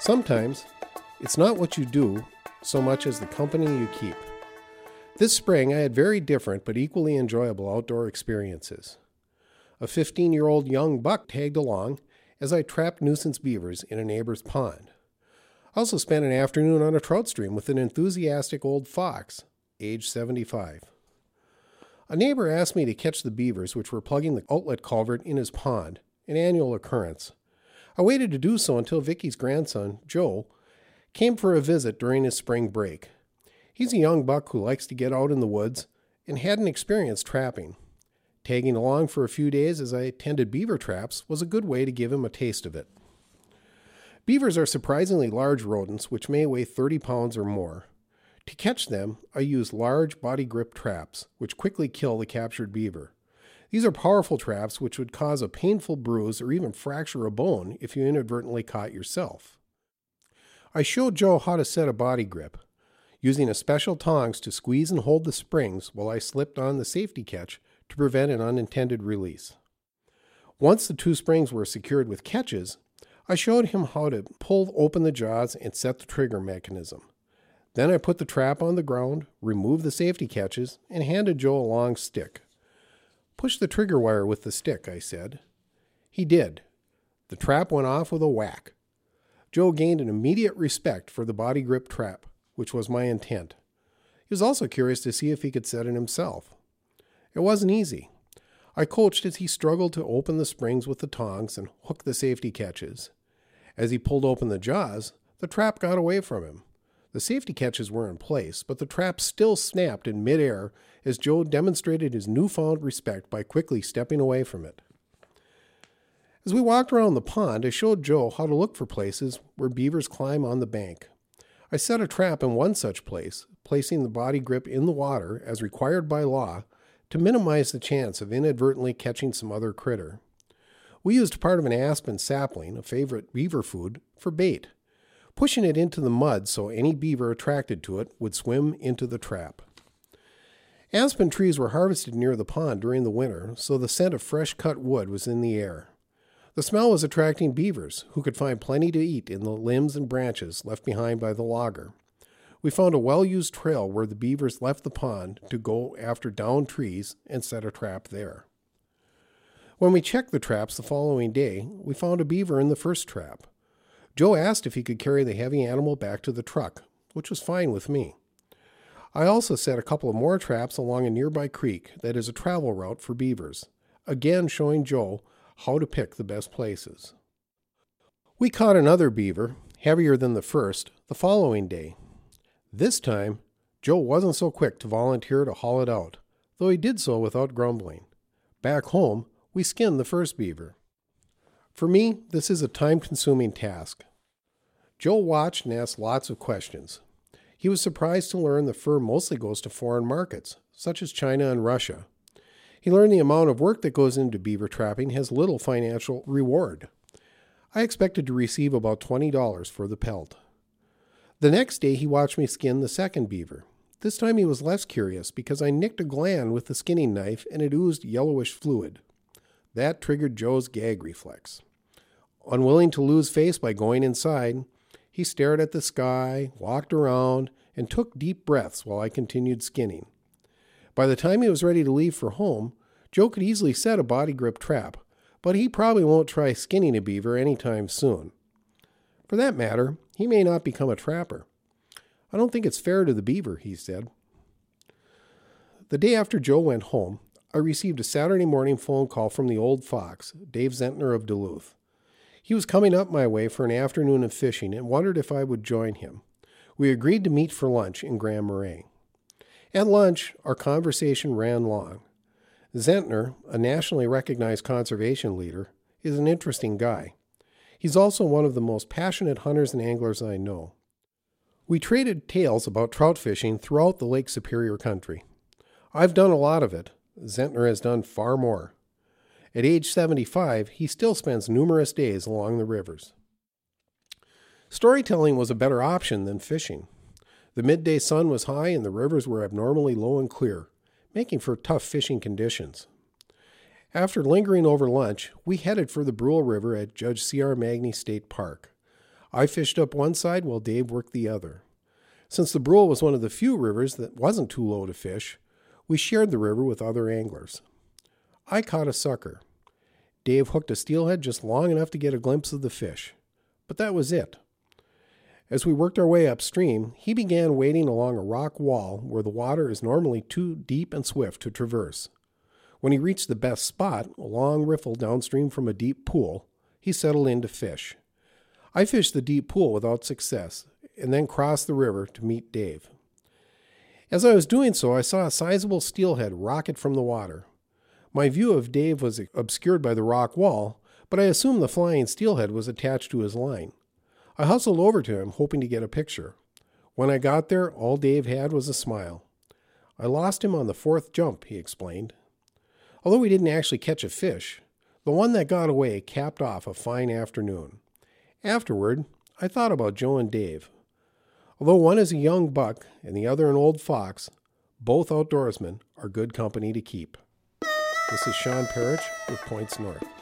Sometimes, it's not what you do so much as the company you keep. This spring, I had very different but equally enjoyable outdoor experiences. A 15-year-old young buck tagged along as I trapped nuisance beavers in a neighbor's pond. I also spent an afternoon on a trout stream with an enthusiastic old fox, age 75. A neighbor asked me to catch the beavers which were plugging the outlet culvert in his pond, an annual occurrence. I waited to do so until Vicky's grandson, Joe, came for a visit during his spring break. He's a young buck who likes to get out in the woods and hadn't experienced trapping. Tagging along for a few days as I tended beaver traps was a good way to give him a taste of it. Beavers are surprisingly large rodents which may weigh 30 pounds or more. To catch them, I use large body grip traps which quickly kill the captured beaver. These are powerful traps which would cause a painful bruise or even fracture a bone if you inadvertently caught yourself. I showed Joe how to set a body grip, using a special tongs to squeeze and hold the springs while I slipped on the safety catch to prevent an unintended release. Once the two springs were secured with catches, I showed him how to pull open the jaws and set the trigger mechanism. Then I put the trap on the ground, removed the safety catches, and handed Joe a long stick. "Push the trigger wire with the stick," I said. He did. The trap went off with a whack. Joe gained an immediate respect for the body grip trap, which was my intent. He was also curious to see if he could set it himself. It wasn't easy. I coached as he struggled to open the springs with the tongs and hook the safety catches. As he pulled open the jaws, the trap got away from him. The safety catches were in place, but the trap still snapped in midair as Joe demonstrated his newfound respect by quickly stepping away from it. As we walked around the pond, I showed Joe how to look for places where beavers climb on the bank. I set a trap in one such place, placing the body grip in the water as required by law to minimize the chance of inadvertently catching some other critter. We used part of an aspen sapling, a favorite beaver food, for bait, pushing it into the mud so any beaver attracted to it would swim into the trap. Aspen trees were harvested near the pond during the winter, so the scent of fresh cut wood was in the air. The smell was attracting beavers, who could find plenty to eat in the limbs and branches left behind by the logger. We found a well-used trail where the beavers left the pond to go after downed trees and set a trap there. When we checked the traps the following day, we found a beaver in the first trap. Joe asked if he could carry the heavy animal back to the truck, which was fine with me. I also set a couple of more traps along a nearby creek that is a travel route for beavers, again showing Joe how to pick the best places. We caught another beaver, heavier than the first, the following day. This time, Joe wasn't so quick to volunteer to haul it out, though he did so without grumbling. Back home, we skinned the first beaver. For me, this is a time-consuming task. Joe watched and asked lots of questions. He was surprised to learn the fur mostly goes to foreign markets, such as China and Russia. He learned the amount of work that goes into beaver trapping has little financial reward. I expected to receive about $20 for the pelt. The next day he watched me skin the second beaver. This time he was less curious because I nicked a gland with the skinning knife and it oozed yellowish fluid. That triggered Joe's gag reflex. Unwilling to lose face by going inside, he stared at the sky, walked around, and took deep breaths while I continued skinning. By the time he was ready to leave for home, Joe could easily set a body grip trap, but he probably won't try skinning a beaver anytime soon. For that matter, he may not become a trapper. "I don't think it's fair to the beaver," he said. The day after Joe went home, I received a Saturday morning phone call from the old fox, Dave Zentner of Duluth. He was coming up my way for an afternoon of fishing and wondered if I would join him. We agreed to meet for lunch in Grand Marais. At lunch, our conversation ran long. Zentner, a nationally recognized conservation leader, is an interesting guy. He's also one of the most passionate hunters and anglers I know. We traded tales about trout fishing throughout the Lake Superior country. I've done a lot of it. Zentner has done far more. At age 75, he still spends numerous days along the rivers. Storytelling was a better option than fishing. The midday sun was high and the rivers were abnormally low and clear, making for tough fishing conditions. After lingering over lunch, we headed for the Brule River at Judge C.R. Magny State Park. I fished up one side while Dave worked the other. Since the Brule was one of the few rivers that wasn't too low to fish, we shared the river with other anglers. I caught a sucker. Dave hooked a steelhead just long enough to get a glimpse of the fish. But that was it. As we worked our way upstream, he began wading along a rock wall where the water is normally too deep and swift to traverse. When he reached the best spot, a long riffle downstream from a deep pool, he settled in to fish. I fished the deep pool without success, and then crossed the river to meet Dave. As I was doing so, I saw a sizable steelhead rocket from the water. My view of Dave was obscured by the rock wall, but I assumed the flying steelhead was attached to his line. I hustled over to him, hoping to get a picture. When I got there, all Dave had was a smile. I lost him on the fourth jump, he explained. Although we didn't actually catch a fish, the one that got away capped off a fine afternoon. Afterward, I thought about Joe and Dave. Although one is a young buck and the other an old fox, both outdoorsmen are good company to keep. This is Sean Parrish with Points North.